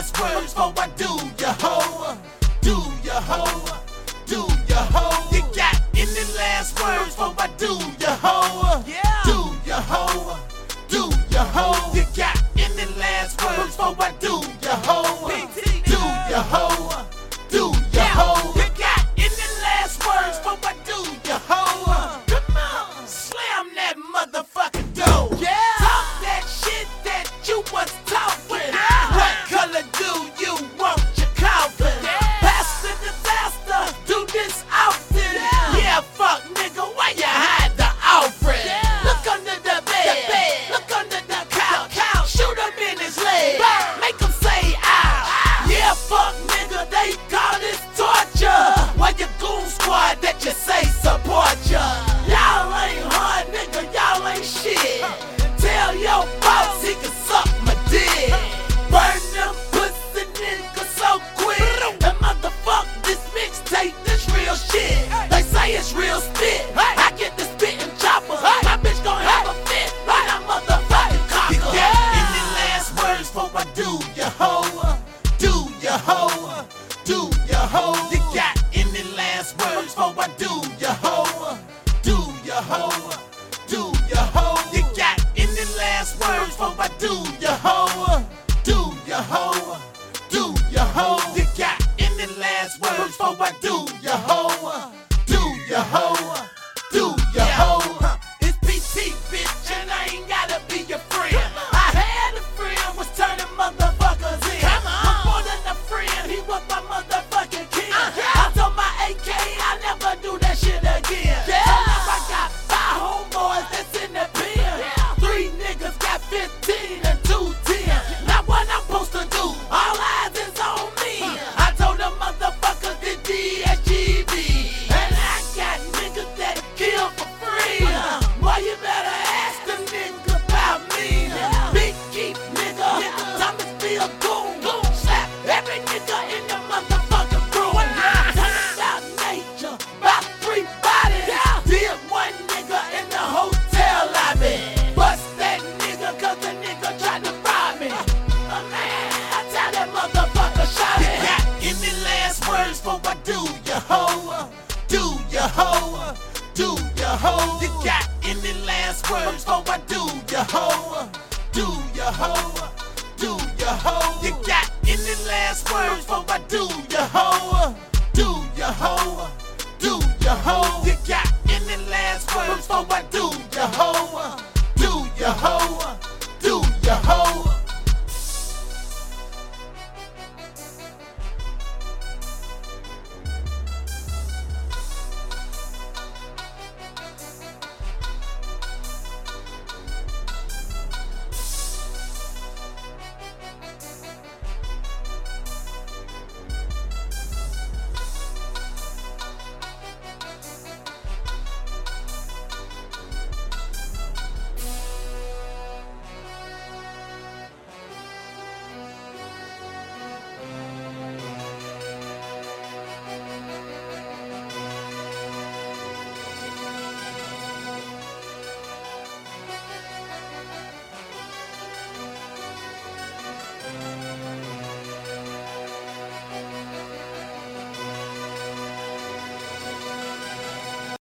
last words before I do ya hoe? Do ya hoe? Do ya hoe? You got any last words before I do ya hoe? Do ya hoe? Do ya hoe? You got any last words before I do ya hoe? Do ya hoe? Do ya hoe? You got any last words before I do ya hoe? Come on, slam that motherfucking door. Talk that shit that you was talking. What color do you want your coffin? Pastor disaster, do this often. Yeah, fuck nigga, why you hide the offering? Look under the bed, look under the couch, shoot him in his leg, make him say ow. Yeah, fuck nigga, they call this torture. Why your goon squad that you say support ya? Y'all ain't hard nigga, y'all ain't shit. Tell your boss he can suck my dick. Burn them pussy niggas so quick. And motherfuck this mixtape, this real shit. They say it's real spit. I get the spittin' chopper. My bitch gon' have a fit like a motherfucking cocker. You got any last words before I do ya hoe? Do ya hoe? Do ya hoe? You got any last words before I do ya hoe? Do ya hoe? Do ya hoe? You got any last words before I do ya hoe? Do ya hoe? Do ya hoe? You got any last words before I do ya hoe? Do ya hoe? Do ya hoe? It's PT bitch and I ain't gotta be your friend. I had a friend was turning motherfuckers in. Was more than a friend, he was my motherfucking king. I told my AK I never do that shit again. So now I got 5 homeboys that's in the pen. 3 niggas got 15 and 2 10. Now what I'm supposed to do? All eyes is on me. I told them motherfuckers the DSGB. And I got niggas that kill for free. Boy, you better ask the nigga about me. Big Keep nigga, Thomas be a goon. Slap every nigga in the motherfucking crew. Talking about nature, about 3 bodies. Did 1 nigga in the hotel lobby. Bust that nigga cause the nigga tried to rob me. Man, I tell that motherfucker shot it. You got any last words before I do ya hoe? Do ya hoe? Do ya hoe? You got any last words before I do ya hoe? Do ya hoe? Do ya hoe? You got any last words before I do ya hoe?